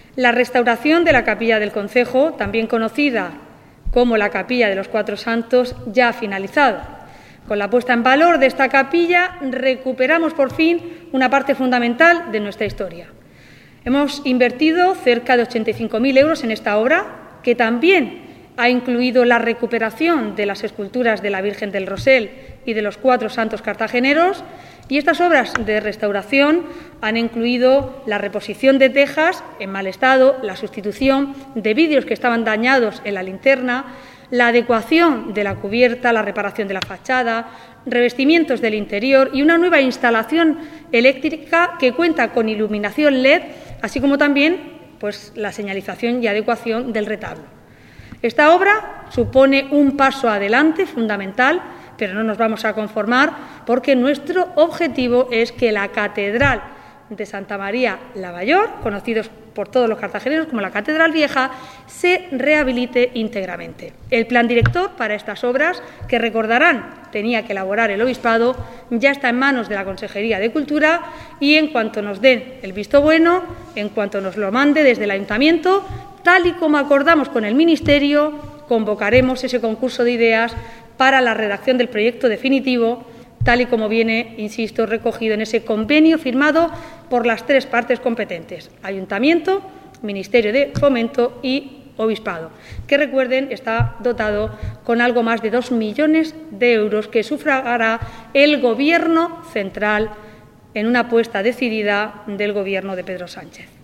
La restauración de la capilla del concejo, también conocida como la Capilla de los Cuatro Santos, ya ha finalizado. Con la puesta en valor de esta capilla recuperamos por fin una parte fundamental de nuestra historia. Hemos invertido cerca de 85.000 euros en esta obra, que también ha incluido la recuperación de las esculturas de la Virgen del Rosel y de los Cuatro Santos cartageneros, y estas obras de restauración han incluido la reposición de tejas en mal estado, la sustitución de vidrios que estaban dañados en la linterna, la adecuación de la cubierta, la reparación de la fachada, revestimientos del interior y una nueva instalación eléctrica que cuenta con iluminación LED, así como también la señalización y adecuación del retablo. Esta obra supone un paso adelante fundamental, pero no nos vamos a conformar, porque nuestro objetivo es que la Catedral de Santa María la Mayor, conocidos por todos los cartageneros como la Catedral Vieja, se rehabilite íntegramente. El plan director para estas obras, que recordarán tenía que elaborar el Obispado, ya está en manos de la Consejería de Cultura y en cuanto nos den el visto bueno, en cuanto nos lo mande desde el Ayuntamiento, tal y como acordamos con el Ministerio, convocaremos ese concurso de ideas para la redacción del proyecto definitivo, tal y como viene, insisto, recogido en ese convenio firmado por las tres partes competentes: Ayuntamiento, Ministerio de Fomento y Obispado, que, recuerden, está dotado con algo más de 2 millones de euros que sufragará el Gobierno central en una apuesta decidida del Gobierno de Pedro Sánchez.